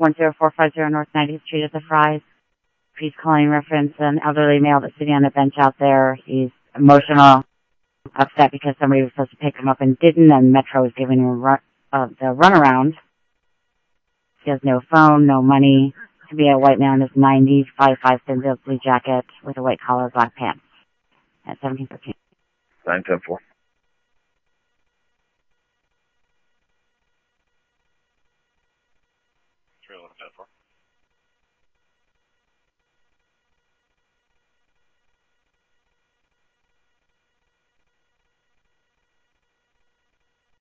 10450 North 90th Street at the Fry's. Please call in reference an elderly male that's sitting on a bench out there. He's emotional, upset because somebody was supposed to pick him up and didn't, and Metro is giving him the runaround. He has no phone, no money. To be a white man is 90, 5'5", thin blue jacket with a white collar, black pants. At 1713. 910-4.